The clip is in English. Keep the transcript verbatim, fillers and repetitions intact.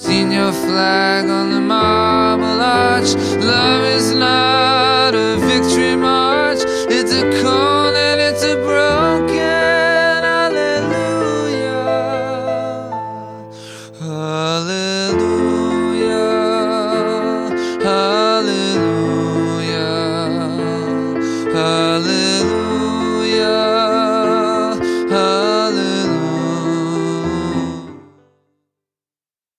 seen your flag on the marble arch. Love is not